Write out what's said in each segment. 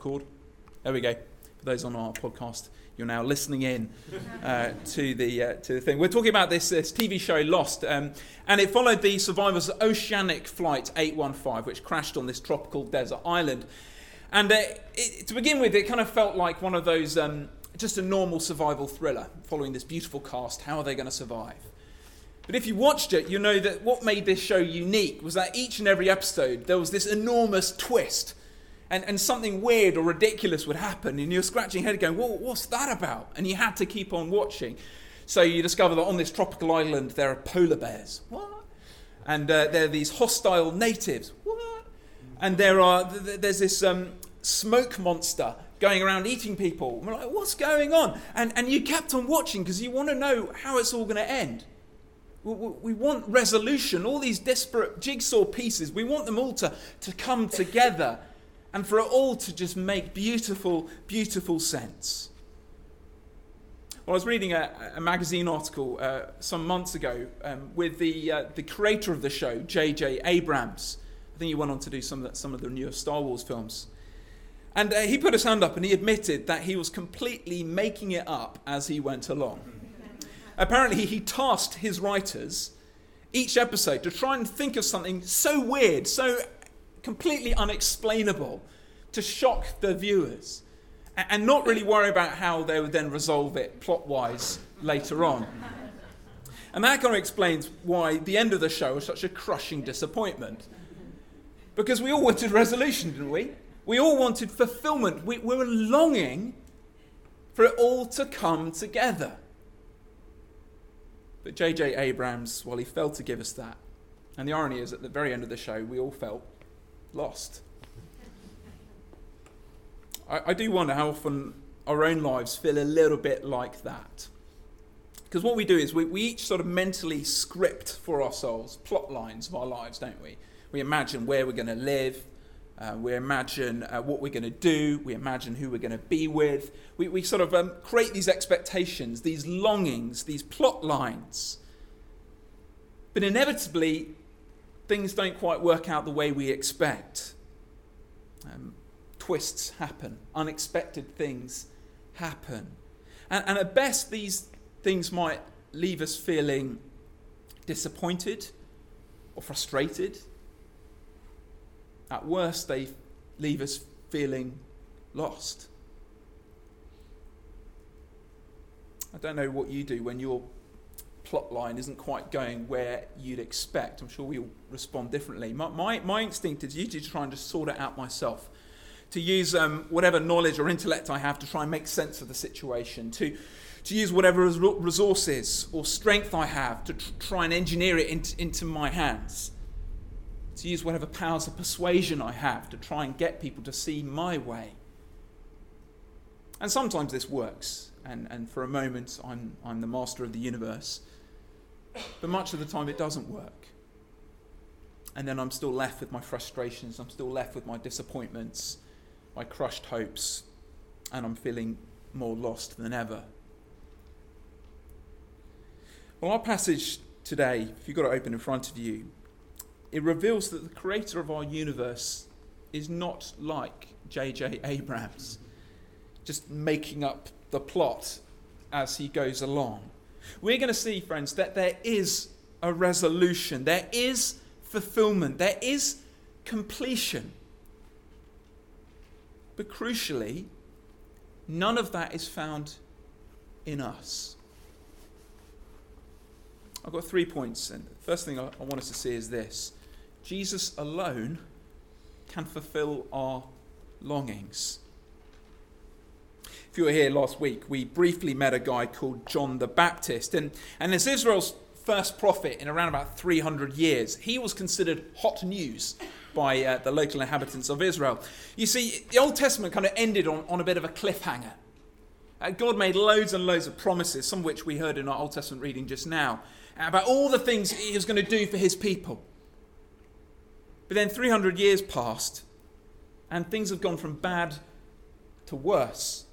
Record. There we go. For those on our podcast, you're now listening in to the thing. We're talking about this TV show Lost, and it followed the survivors of Oceanic Flight 815, which crashed on this tropical desert island. And to begin with, it kind of felt like one of those, just a normal survival thriller, following this beautiful cast. How are they going to survive? But if you watched it, you know that what made this show unique was that each and every episode, there was this enormous twist. And something weird or ridiculous would happen, and you're scratching your head going, well, what's that about? And you had to keep on watching. So you discover that on this tropical island, there are polar bears. What? And there are these hostile natives. What? And there's this smoke monster going around eating people. And we're like, what's going on? And you kept on watching because you want to know how it's all going to end. We want resolution, all these disparate jigsaw pieces. We want them all to come together. And for it all to just make beautiful, beautiful sense. Well, I was reading a magazine article some months ago with the creator of the show, J.J. Abrams. I think he went on to do some of the newer Star Wars films. And he put his hand up and he admitted that he was completely making it up as he went along. Apparently, he tasked his writers each episode to try and think of something so weird, so completely unexplainable, to shock the viewers and not really worry about how they would then resolve it plot-wise later on. And that kind of explains why the end of the show was such a crushing disappointment. Because we all wanted resolution, didn't we? We all wanted fulfillment. We were longing for it all to come together. But J.J. Abrams, well, he failed to give us that. And the irony is, at the very end of the show, we all felt lost. I do wonder how often our own lives feel a little bit like that. Because what we do is we each sort of mentally script for ourselves plot lines of our lives, don't we? We imagine where we're going to live. We imagine what we're going to do. We imagine who we're going to be with. We sort of create these expectations, these longings, these plot lines. But inevitably, things don't quite work out the way we expect. Twists happen. Unexpected things happen. And at best, these things might leave us feeling disappointed or frustrated. At worst, they leave us feeling lost. I don't know what you do when your plot line isn't quite going where you'd expect. I'm sure we all respond differently. My instinct is usually to try and just sort it out myself, to use whatever knowledge or intellect I have to try and make sense of the situation, to use whatever resources or strength I have to try and engineer it into my hands, to use whatever powers of persuasion I have to try and get people to see my way. And sometimes this works, and for a moment I'm the master of the universe. But much of the time it doesn't work. And then I'm still left with my frustrations, I'm still left with my disappointments, my crushed hopes, and I'm feeling more lost than ever. Well, our passage today, if you've got it open in front of you, it reveals that the creator of our universe is not like J.J. Abrams, just making up the plot as he goes along. We're going to see, friends, that there is a resolution, there is fulfillment, there is completion. But crucially, none of that is found in us. I've got 3 points, and the first thing I want us to see is this. Jesus alone can fulfill our longings. If you were here last week, we briefly met a guy called John the Baptist. And as Israel's first prophet in around about 300 years, he was considered hot news by the local inhabitants of Israel. You see, the Old Testament kind of ended on a bit of a cliffhanger. God made loads and loads of promises, some of which we heard in our Old Testament reading just now, about all the things he was going to do for his people. But then 300 years passed, and things have gone from bad to worse.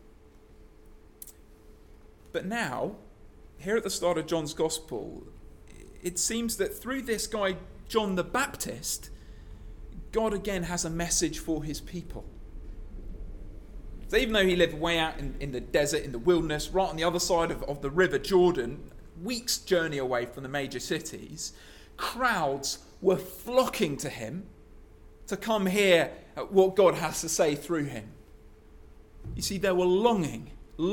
But now, here at the start of John's Gospel, it seems that through this guy, John the Baptist, God again has a message for his people. So even though he lived way out in the desert, in the wilderness, right on the other side of the river Jordan, weeks' journey away from the major cities, crowds were flocking to him to come hear what God has to say through him. You see, they were longing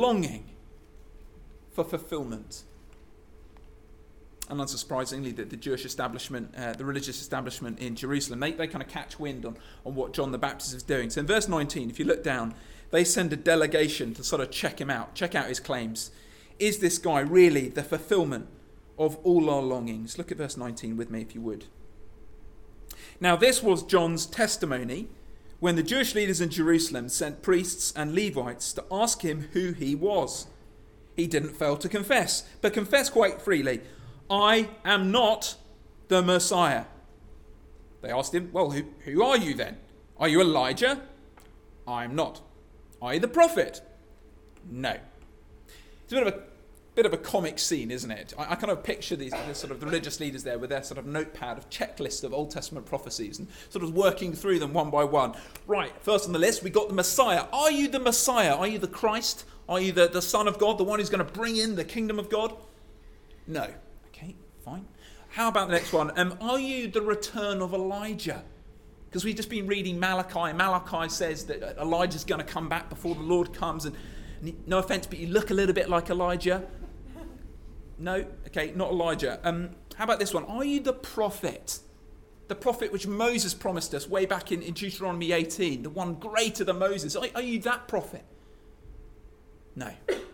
for fulfillment. And unsurprisingly, the Jewish establishment, the religious establishment in Jerusalem, they kind of catch wind on what John the Baptist is doing. So in verse 19, if you look down, they send a delegation to sort of check him out, check out his claims. Is this guy really the fulfillment of all our longings? Look at verse 19 with me, if you would. Now this was John's testimony when the Jewish leaders in Jerusalem sent priests and Levites to ask him who he was. He didn't fail to confess, but confessed quite freely, I am not the Messiah. They asked him, well, who are you then? Are you Elijah? I'm not. Are you the prophet? No. It's a bit of a comic scene, isn't it? I kind of picture these sort of religious leaders there with their sort of notepad of checklist of Old Testament prophecies and sort of working through them one by one. Right, first on the list, we got the Messiah. Are you the Messiah? Are you the Christ? Are you the Son of God, the one who's going to bring in the kingdom of God? No. Okay, fine. How about the next one? Are you the return of Elijah? Because we've just been reading Malachi. Malachi says that Elijah's going to come back before the Lord comes. And no offense, but you look a little bit like Elijah. No? Okay, not Elijah. How about this one? Are you the prophet? The prophet which Moses promised us way back in Deuteronomy 18. The one greater than Moses. Are you that prophet? No.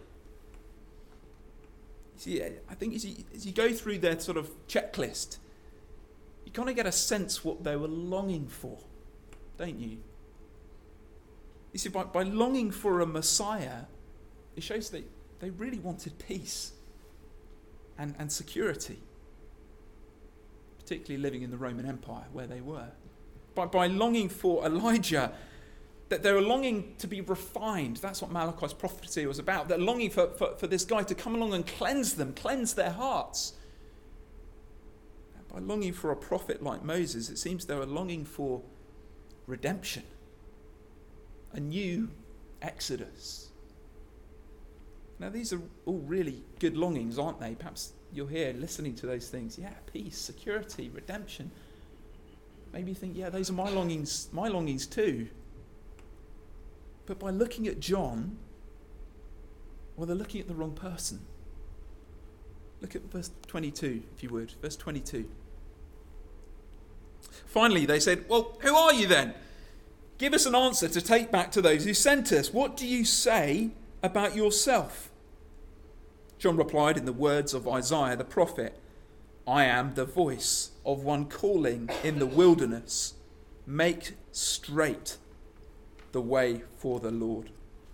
See, I think as you go through their sort of checklist, you kind of get a sense what they were longing for, don't you? You see, by longing for a Messiah, it shows that they really wanted peace and security, particularly living in the Roman Empire where they were. By longing for Elijah, that they were longing to be refined. That's what Malachi's prophecy was about. They're longing for this guy to come along and cleanse them, cleanse their hearts. By longing for a prophet like Moses, it seems they were longing for redemption, a new exodus. Now, these are all really good longings, aren't they? Perhaps you're here listening to those things. Yeah, peace, security, redemption. Maybe you think, yeah, those are my longings too. But by looking at John, well, they're looking at the wrong person. Look at verse 22, if you would. Verse 22. Finally, they said, well, who are you then? Give us an answer to take back to those who sent us. What do you say about yourself? John replied in the words of Isaiah the prophet, I am the voice of one calling in the wilderness. Make straight the way for the Lord.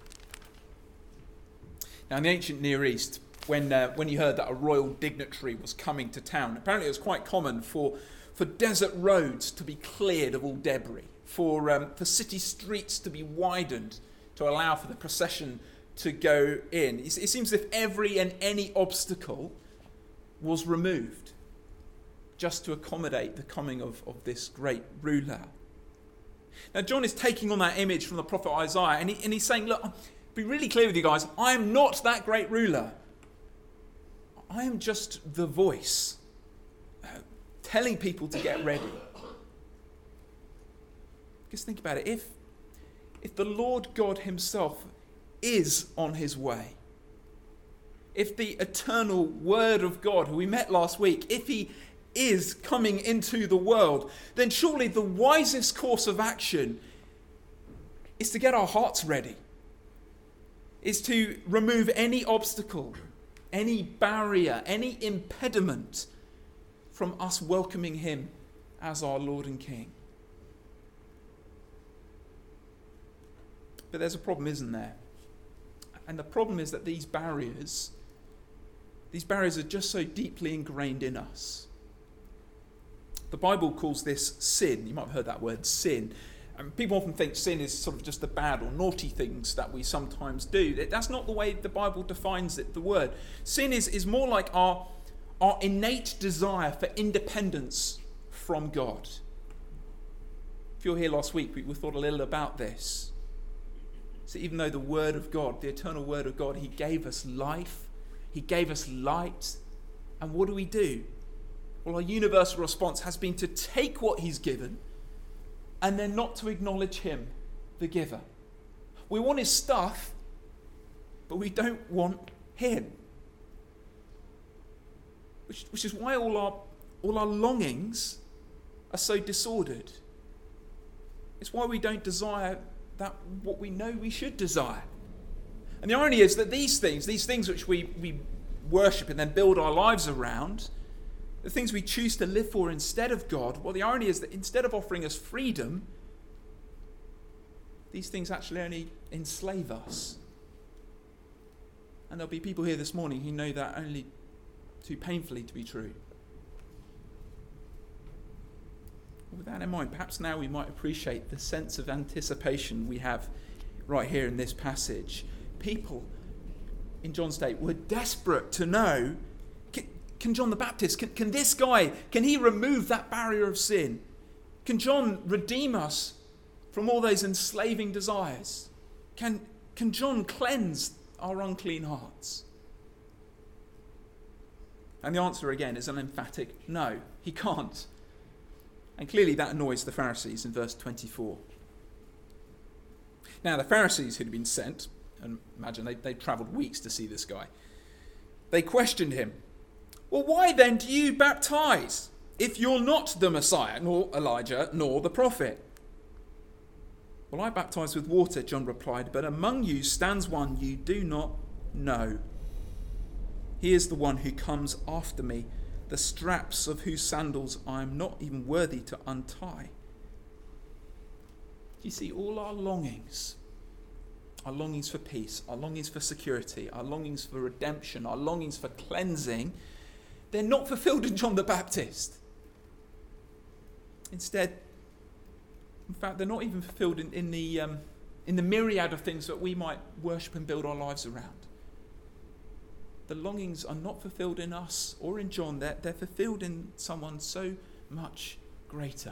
Now, in the ancient Near East, when you heard that a royal dignitary was coming to town, apparently it was quite common for desert roads to be cleared of all debris, for city streets to be widened to allow for the procession to go in. It seems as if every and any obstacle was removed just to accommodate the coming of this great ruler. Now, John is taking on that image from the prophet Isaiah, and he's saying, look, I'll be really clear with you guys, I am not that great ruler. I am just the voice telling people to get ready. Just think about it. If the Lord God himself is on his way, if the eternal Word of God, who we met last week, if he is coming into the world, then surely the wisest course of action is to get our hearts ready, is to remove any obstacle, any barrier, any impediment from us welcoming him as our Lord and King. But there's a problem, isn't there? And the problem is that these barriers are just so deeply ingrained in us. The Bible calls this sin. You might have heard that word, sin. And people often think sin is sort of just the bad or naughty things that we sometimes do. That's not the way the Bible defines it, the word. Sin is more like our innate desire for independence from God. If you were here last week, we thought a little about this. So even though the Word of God, the eternal Word of God, he gave us life, he gave us light, and what do? Well, our universal response has been to take what he's given and then not to acknowledge him, the giver. We want his stuff, but we don't want him. Which is why all our longings are so disordered. It's why we don't desire that what we know we should desire. And the irony is that these things which we worship and then build our lives around, the things we choose to live for instead of God, well, the irony is that instead of offering us freedom, these things actually only enslave us. And there'll be people here this morning who know that only too painfully to be true. With that in mind, perhaps now we might appreciate the sense of anticipation we have right here in this passage. People in John's day were desperate to know, can John the Baptist, can this guy, can he remove that barrier of sin? Can John redeem us from all those enslaving desires? Can John cleanse our unclean hearts? And the answer again is an emphatic no, he can't. And clearly that annoys the Pharisees in verse 24. Now the Pharisees who'd been sent, and imagine they'd travelled weeks to see this guy, they questioned him. Well, why then do you baptize if you're not the Messiah, nor Elijah, nor the prophet? Well, I baptize with water, John replied, but among you stands one you do not know. He is the one who comes after me, the straps of whose sandals I am not even worthy to untie. You see, all our longings for peace, our longings for security, our longings for redemption, our longings for cleansing, they're not fulfilled in John the Baptist. Instead, in fact, they're not even fulfilled in the myriad of things that we might worship and build our lives around. The longings are not fulfilled in us or in John. They're fulfilled in someone so much greater.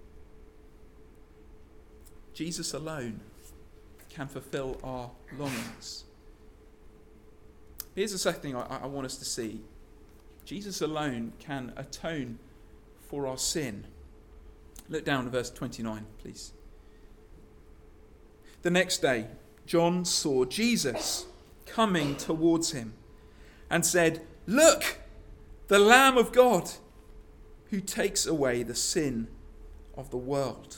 Jesus alone can fulfill our longings. Here's the second thing I want us to see. Jesus alone can atone for our sin. Look down at verse 29, please. The next day, John saw Jesus coming towards him and said, "Look, the Lamb of God who takes away the sin of the world."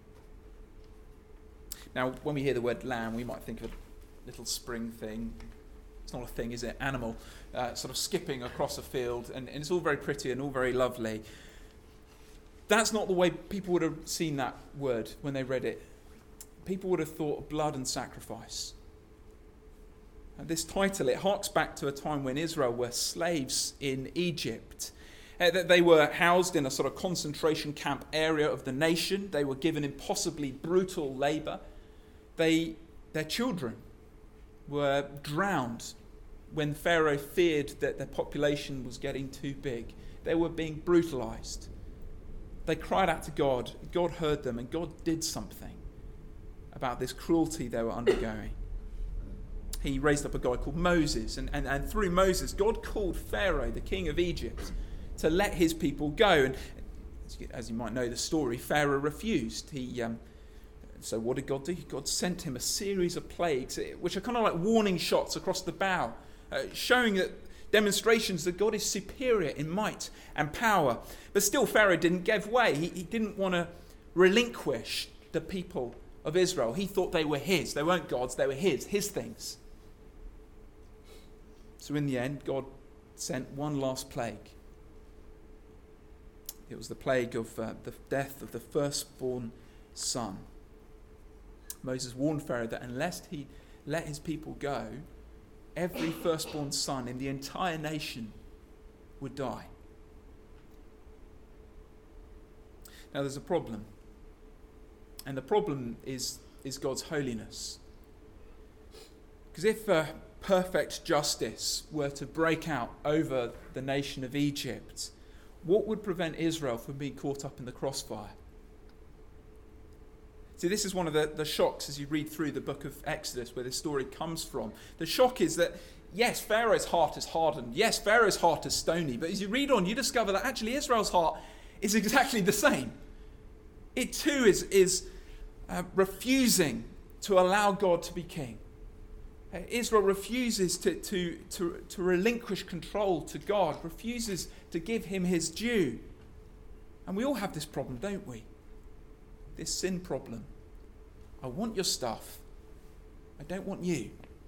Now, when we hear the word lamb, we might think of a little spring thing. It's not a thing, is it? Animal, sort of skipping across a field, and it's all very pretty and all very lovely. That's not the way people would have seen that word when they read it. People would have thought of blood and sacrifice. And this title, it harks back to a time when Israel were slaves in Egypt. They were housed in a sort of concentration camp area of the nation. They were given impossibly brutal labour. Their children were drowned when Pharaoh feared that their population was getting too big. They were being brutalised. They cried out to God. God heard them, and God did something about this cruelty they were undergoing. He raised up a guy called Moses, and through Moses, God called Pharaoh, the king of Egypt, to let his people go. And as you might know the story, Pharaoh refused. So what did God do? God sent him a series of plagues, which are kind of like warning shots across the bow, showing that demonstrations that God is superior in might and power. But still, Pharaoh didn't give way. He didn't want to relinquish the people of Israel. He thought they were his. They weren't God's, they were his things. So in the end, God sent one last plague. It was the plague of the death of the firstborn son. Moses warned Pharaoh that unless he let his people go, every firstborn son in the entire nation would die. Now there's a problem. And the problem is God's holiness. Because if perfect justice were to break out over the nation of Egypt, what would prevent Israel from being caught up in the crossfire? See, this is one of the shocks as you read through the book of Exodus, where this story comes from. The shock is that, yes, Pharaoh's heart is hardened. Yes, Pharaoh's heart is stony. But as you read on, you discover that actually Israel's heart is exactly the same. It too is refusing to allow God to be king. Israel refuses to relinquish control to God, refuses to give him his due. And we all have this problem, don't we? This sin problem. I want your stuff. I don't want you.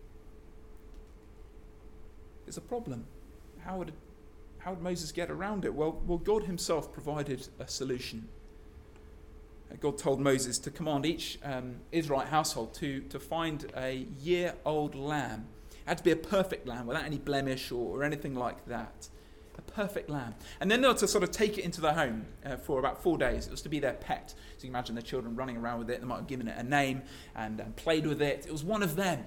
It's a problem. How would Moses get around it? Well, God himself provided a solution. God told Moses to command each Israelite household to find a year-old lamb. It had to be a perfect lamb without any blemish or anything like that. A perfect lamb. And then they were to sort of take it into their home for about 4 days. It was to be their pet. So you can imagine the children running around with it. They might have given it a name and played with it. It was one of them.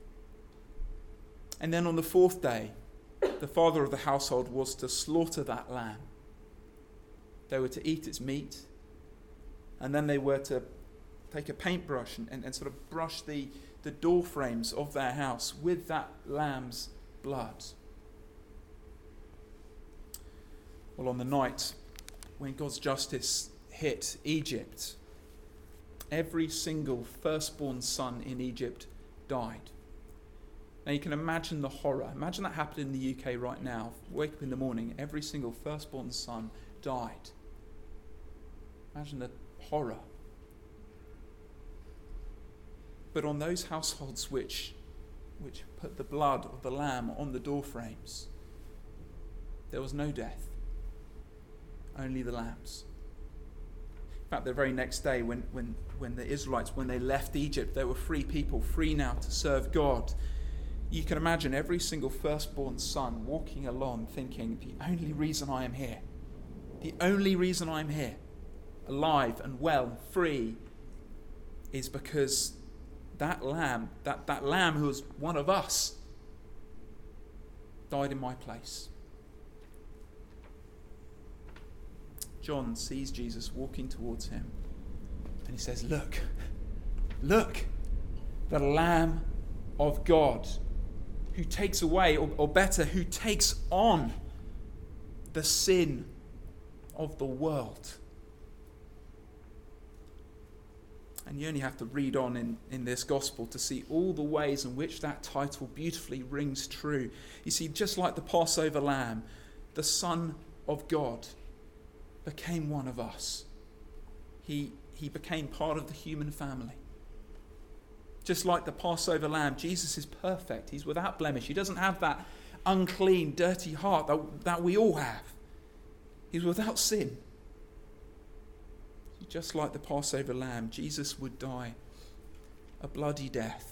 And then on the 4th day, the father of the household was to slaughter that lamb. They were to eat its meat. And then they were to take a paintbrush and sort of brush the door frames of their house with that lamb's blood. Well, on the night when God's justice hit Egypt, every single firstborn son in Egypt died. Now you can imagine the horror. Imagine that happened in the UK right now. Wake up in the morning, every single firstborn son died. Imagine the horror. But on those households which put the blood of the lamb on the door frames, there was no death. Only the lambs. In fact, the very next day when the Israelites, when they left Egypt, they were free people, free now to serve God. You can imagine every single firstborn son walking along thinking, the only reason I am here, alive and well and free, is because that lamb who was one of us, died in my place. John sees Jesus walking towards him and he says, look, the Lamb of God who takes away, or better, who takes on the sin of the world. And you only have to read on in this gospel to see all the ways in which that title beautifully rings true. You see, just like the Passover lamb, the Son of God became one of us. He became part of the human family. Just like the Passover lamb, Jesus is perfect. He's without blemish. He doesn't have that unclean, dirty heart that we all have. He's without sin. Just like the Passover lamb, Jesus would die a bloody death.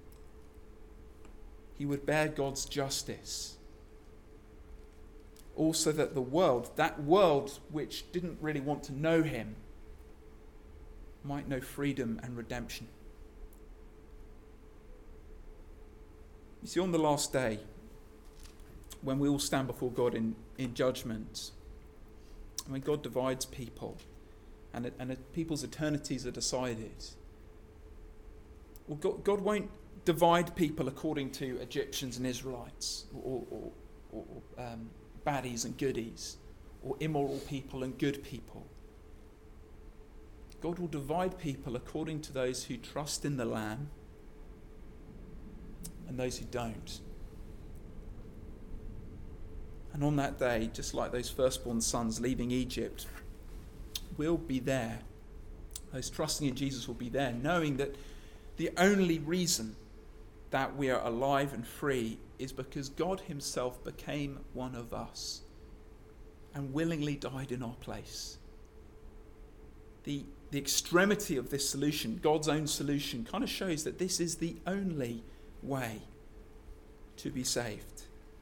He would bear God's justice. Also that that world which didn't really want to know him, might know freedom and redemption. You see, on the last day, when we all stand before God in judgment, when God divides people, and people's eternities are decided, well, God won't divide people according to Egyptians and Israelites, or baddies and goodies, or immoral people and good people. God will divide people according to those who trust in the Lamb and those who don't. And on that day, just like those firstborn sons leaving Egypt, we'll be there. Those trusting in Jesus will be there, knowing that the only reason that we are alive and free is because God himself became one of us and willingly died in our place. The extremity of this solution, God's own solution, kind of shows that this is the only way to be saved.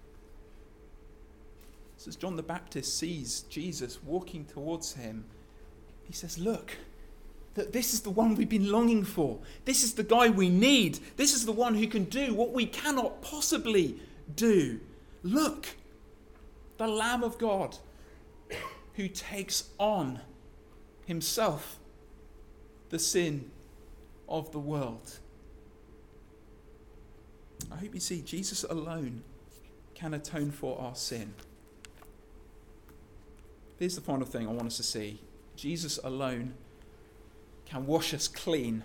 So as John the Baptist sees Jesus walking towards him, he says, look, that this is the one we've been longing for. This is the guy we need. This is the one who can do what we cannot possibly do. Look, the Lamb of God who takes on himself the sin of the world. I hope you see Jesus alone can atone for our sin. Here's the final thing I want us to see. Jesus alone can wash us clean.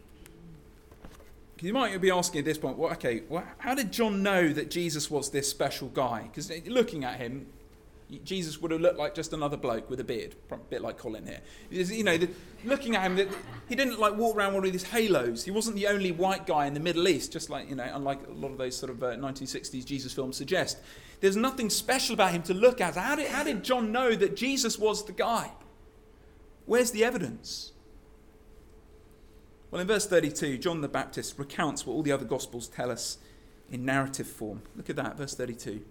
You might be asking at this point, how did John know that Jesus was this special guy? Because looking at him, Jesus would have looked like just another bloke with a beard, a bit like Colin here. Looking at him, he didn't walk around with these halos. He wasn't the only white guy in the Middle East, just unlike a lot of those sort of 1960s Jesus films suggest. There's nothing special about him to look at. How did John know that Jesus was the guy? Where's the evidence? Well, in verse 32, John the Baptist recounts what all the other Gospels tell us in narrative form. Look at that, verse 32.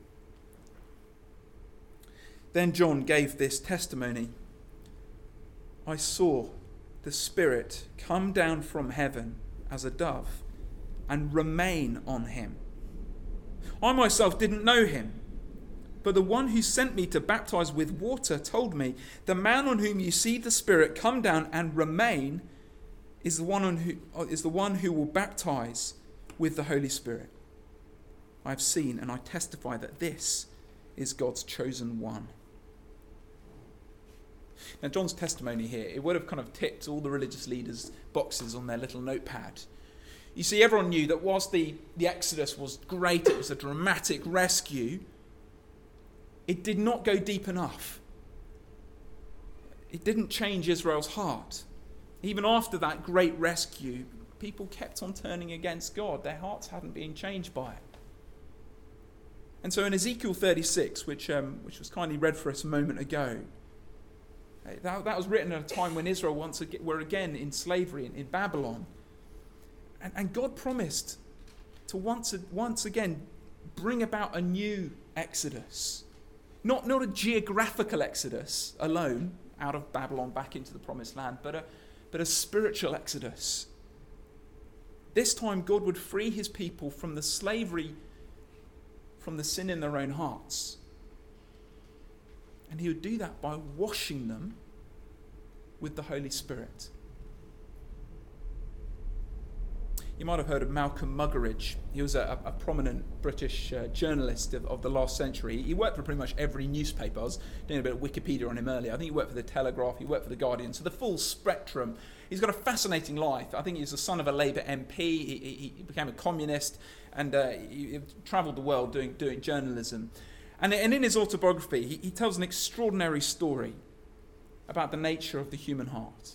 Then John gave this testimony. I saw the Spirit come down from heaven as a dove and remain on him. I myself didn't know him, but the one who sent me to baptize with water told me, the man on whom you see the Spirit come down and remain is the one who will baptize with the Holy Spirit. I have seen and I testify that this is God's chosen one. Now, John's testimony here, it would have kind of ticked all the religious leaders' boxes on their little notepad. You see, everyone knew that whilst the Exodus was great, it was a dramatic rescue, it did not go deep enough. It didn't change Israel's heart. Even after that great rescue, people kept on turning against God. Their hearts hadn't been changed by it. And so in Ezekiel 36, which was kindly read for us a moment ago, that was written at a time when Israel were again in slavery in Babylon. And God promised to once again bring about a new exodus. Not a geographical exodus alone, out of Babylon back into the promised land, but a spiritual exodus. This time God would free his people from the slavery, from the sin in their own hearts. And he would do that by washing them with the Holy Spirit. You might have heard of Malcolm Muggeridge. He was a prominent British journalist of the last century. He worked for pretty much every newspaper. I was doing a bit of Wikipedia on him earlier. I think he worked for the Telegraph, he worked for the Guardian, so the full spectrum. He's got a fascinating life. I think he's the son of a Labour MP. He became a communist, and he travelled the world doing journalism. And in his autobiography, he tells an extraordinary story about the nature of the human heart.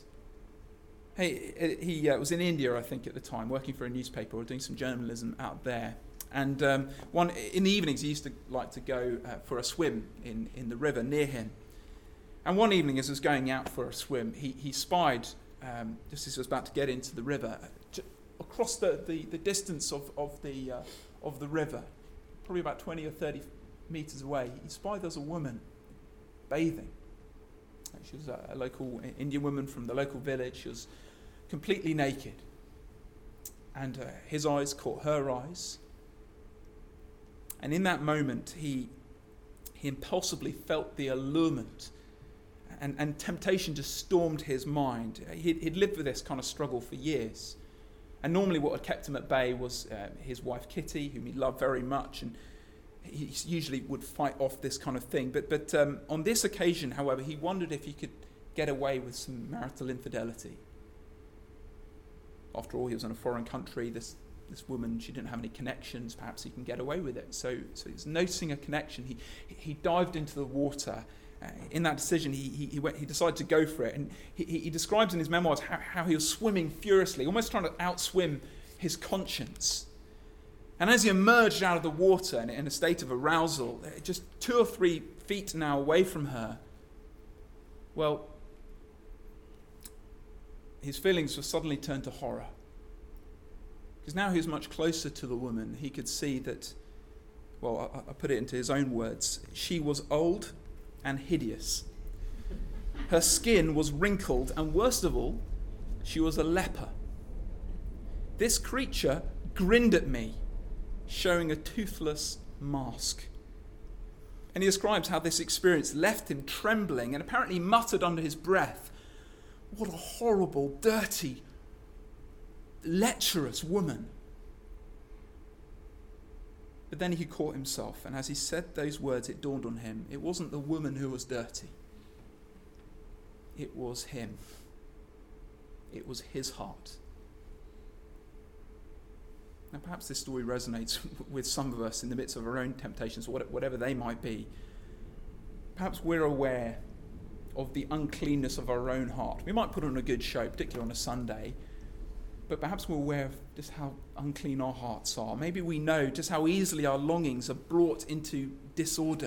He was in India, I think, at the time, working for a newspaper or doing some journalism out there. And in the evenings, he used to like to go for a swim in the river near him. And one evening, as he was going out for a swim, he spied, just as he was about to get into the river, across the distance of the river, probably about 20 or 30 meters away, he spied there was a woman bathing. She was a local Indian woman from the local village. She was completely naked. And his eyes caught her eyes. And in that moment, he impulsively felt the allurement, and temptation just stormed his mind. He'd lived with this kind of struggle for years. And normally what had kept him at bay was his wife Kitty, whom he loved very much, and he usually would fight off this kind of thing. But on this occasion, however, he wondered if he could get away with some marital infidelity. After all, he was in a foreign country. This woman, she didn't have any connections. Perhaps he can get away with it. So he's noticing a connection. He dived into the water. In that decision, he decided to go for it. And he describes in his memoirs how he was swimming furiously, almost trying to outswim his conscience. And as he emerged out of the water in a state of arousal, just 2 or 3 feet now away from her, well, his feelings were suddenly turned to horror. Because now he was much closer to the woman. He could see that, well, I put it into his own words, she was old and hideous. Her skin was wrinkled, and worst of all, she was a leper. This creature grinned at me, showing a toothless mask. And he describes how this experience left him trembling and apparently muttered under his breath, "What a horrible, dirty, lecherous woman. But then he caught himself, and as he said those words, it dawned on him, it wasn't the woman who was dirty. It was him. It was his heart. Now perhaps this story resonates with some of us in the midst of our own temptations, whatever they might be. Perhaps we're aware of the uncleanness of our own heart. We might put on a good show, particularly on a Sunday, but perhaps we're aware of just how unclean our hearts are. Maybe we know just how easily our longings are brought into disorder.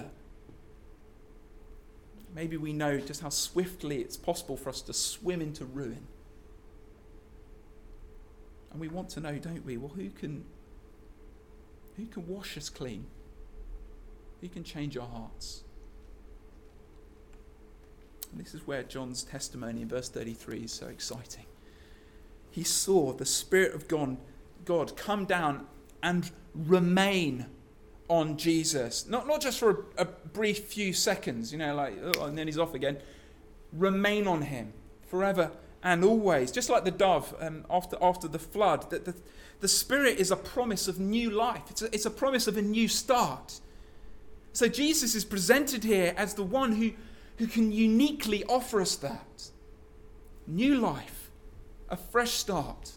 Maybe we know just how swiftly it's possible for us to swim into ruin. And we want to know, don't we? Well, who can wash us clean? Who can change our hearts? And this is where John's testimony in verse 33 is so exciting. He saw the Spirit of God come down and remain on Jesus. Not just for a brief few seconds, and then he's off again. Remain on him forever and always. Just like the dove after the flood. The Spirit is a promise of new life. It's a promise of a new start. So Jesus is presented here as the one who can uniquely offer us that. New life, a fresh start.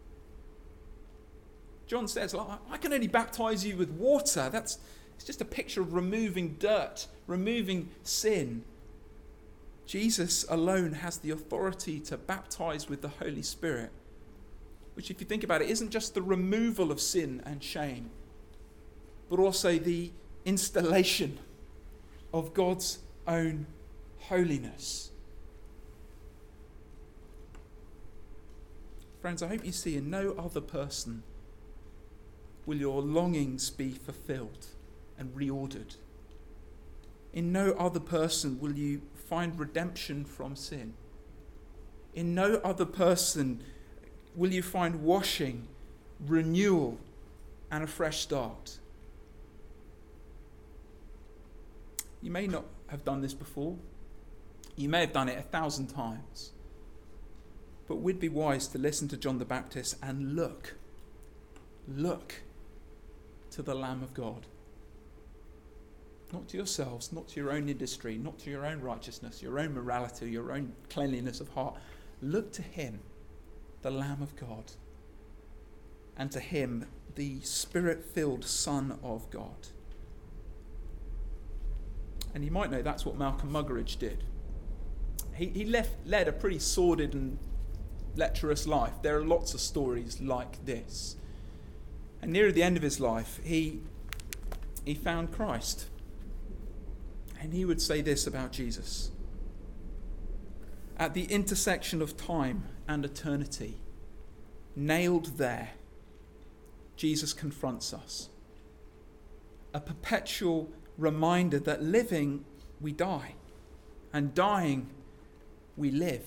John says, I can only baptize you with water. It's just a picture of removing dirt, removing sin. Jesus alone has the authority to baptize with the Holy Spirit, which, if you think about it, isn't just the removal of sin and shame, but also the installation of God's own holiness. Friends, I hope you see in no other person will your longings be fulfilled and reordered. In no other person will you find redemption from sin. In no other person will you find washing, renewal, and a fresh start. You may not have done this before. You may have done it 1,000 times. But we'd be wise to listen to John the Baptist and look to the Lamb of God. Not to yourselves, not to your own industry, not to your own righteousness, your own morality, your own cleanliness of heart. Look to him, the Lamb of God, and to him, the Spirit-filled Son of God. And you might know that's what Malcolm Muggeridge did. He led a pretty sordid and lecherous life. There are lots of stories like this. And near the end of his life, he found Christ. And he would say this about Jesus. At the intersection of time and eternity, nailed there, Jesus confronts us. A perpetual reminder that living, we die, and dying, we live.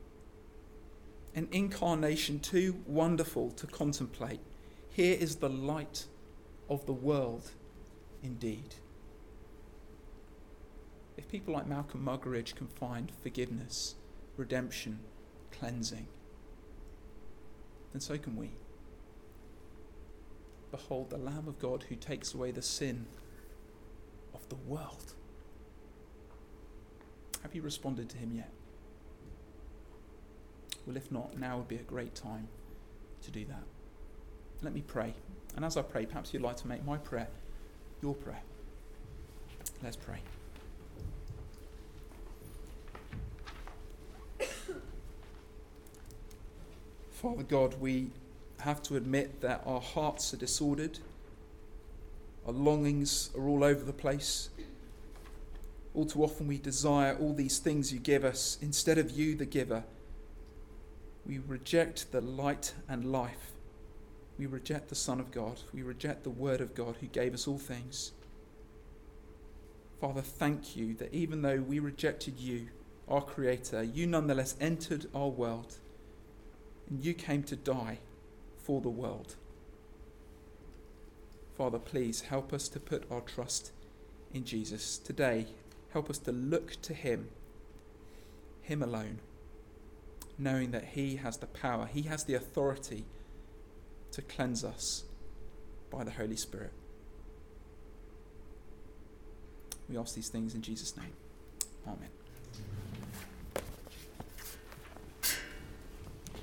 An incarnation too wonderful to contemplate. Here is the light of the world indeed. If people like Malcolm Muggeridge can find forgiveness, redemption, cleansing, then so can we. Behold the Lamb of God who takes away the sin of the world. Have you responded to him yet? Well, if not, now would be a great time to do that. Let me pray. And as I pray, perhaps you'd like to make my prayer your prayer. Let's pray. Father God, we have to admit that our hearts are disordered. Our longings are all over the place. All too often we desire all these things you give us instead of you, the giver. We reject the light and life. We reject the Son of God. We reject the Word of God who gave us all things. Father, thank you that even though we rejected you, our Creator, you nonetheless entered our world and you came to die for the world. Father, please help us to put our trust in Jesus. Today, help us to look to him alone, knowing that he has the power, he has the authority to cleanse us by the Holy Spirit. We ask these things in Jesus' name. Amen.